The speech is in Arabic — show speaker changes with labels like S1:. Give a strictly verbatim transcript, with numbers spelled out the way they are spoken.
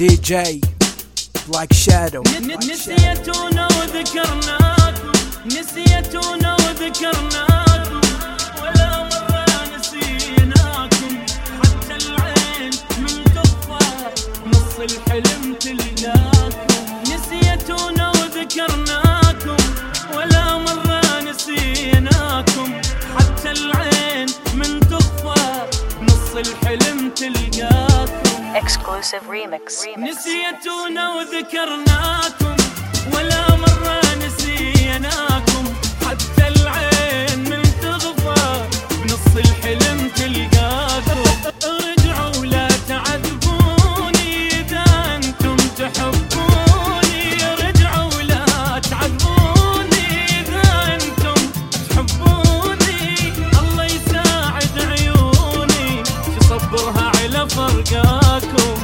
S1: دي جي بلاك شادو.
S2: نسيتونا وذكرناكم، نسيتونا وذكرناكم، ولا مرة نسيناكم. حتى العين من تطفى نص الحلم تلقاكم. نسيتونا وذكرناكم، ولا مرة نسيناكم. حتى العين من تطفى نص الحلم تلقاكم.
S3: Exclusive remix.
S2: نسيتونا وذكرناكم، ولا مرة نسيناكم. حتى العين من تغفى بنص الحلم تلقاكم. ارجعوا لا تعذبوني إذا أنتم تحبوني. ارجعوا لا تعذبوني إذا أنتم تحبوني. الله يساعد عيوني شصبرها على فرقاكم.